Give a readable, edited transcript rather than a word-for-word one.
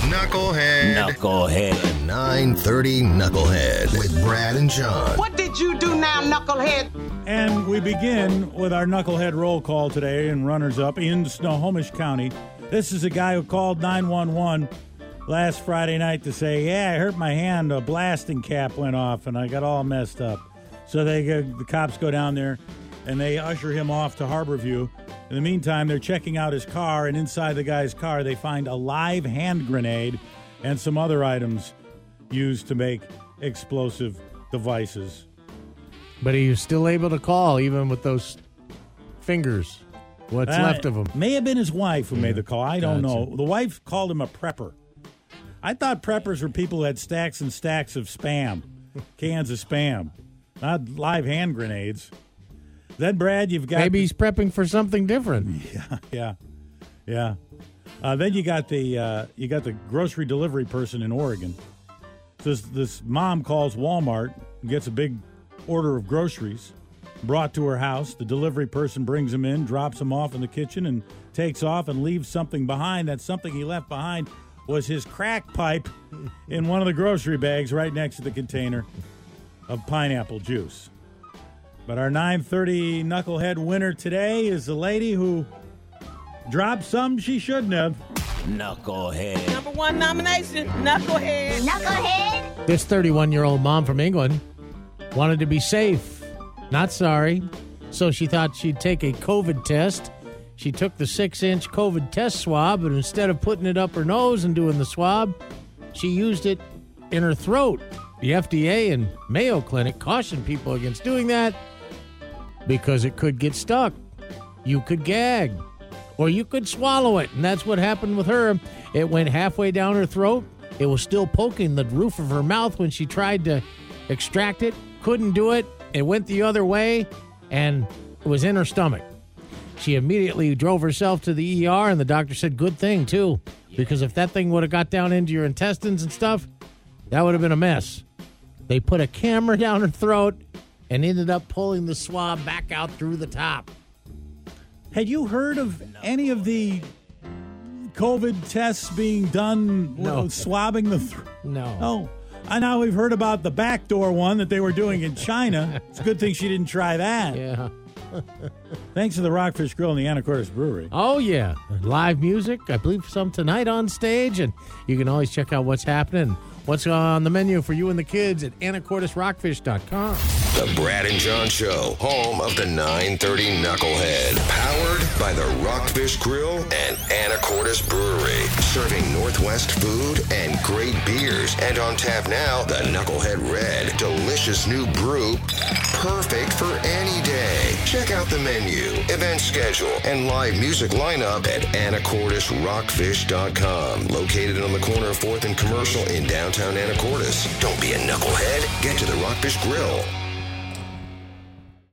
Knucklehead. The 930 Knucklehead with Brad and John. What did you do now, Knucklehead? And we begin with our Knucklehead roll call today and runners-up in Snohomish County. This is a guy who called 911 last Friday night to say, I hurt my hand, a blasting cap went off, and I got all messed up. So the cops go down there, and they usher him off to Harborview. In the meantime, they're checking out his car, and inside the guy's car, they find a live hand grenade and some other items used to make explosive devices. But he was still able to call, even with those fingers. What's left of him? May have been his wife who made the call. I don't know. The wife called him a prepper. I thought preppers were people who had stacks and stacks of Spam, cans of Spam, not live hand grenades. Then, Brad, you've got... Maybe he's prepping for something different. Yeah. Then you got the grocery delivery person in Oregon. This mom calls Walmart and gets a big order of groceries brought to her house. The delivery person brings them in, drops them off in the kitchen, and takes off and leaves something behind. That something he left behind was his crack pipe in one of the grocery bags right next to the container of pineapple juice. But our 930 Knucklehead winner today is the lady who dropped something she shouldn't have. Knucklehead. Number one nomination, Knucklehead. Knucklehead. This 31-year-old mom from England wanted to be safe, not sorry. So she thought she'd take a COVID test. She took the 6-inch COVID test swab, but instead of putting it up her nose and doing the swab, she used it in her throat. The FDA and Mayo Clinic cautioned people against doing that because it could get stuck. You could gag, or you could swallow it, and that's what happened with her. It went halfway down her throat. It was still poking the roof of her mouth when she tried to extract it. Couldn't do it. It went the other way, and it was in her stomach. She immediately drove herself to the ER, and the doctor said, good thing, too, because if that thing would have got down into your intestines and stuff, that would have been a mess. They put a camera down her throat and ended up pulling the swab back out through the top. Had you heard of any of the COVID tests being done swabbing the throat? No. Oh. And now we've heard about the backdoor one that they were doing in China. It's a good thing she didn't try that. Yeah. Thanks to the Rockfish Grill and the Anacortes Brewery. Oh, yeah. Live music. I believe some tonight on stage. And you can always check out what's happening, what's on the menu for you and the kids at AnacortesRockfish.com. The Brad and John Show, home of the 930 Knucklehead. Powered by the Rockfish Grill and Anacortes Brewery. Serving Northwest food and great beers. And on tap now, the Knucklehead Red. Delicious new brew. Perfect for any day. Check out the menu, event schedule, and live music lineup at AnacortesRockfish.com. Located on the corner of 4th and Commercial in downtown Anacortes. Don't be a knucklehead. Get to the Rockfish Grill.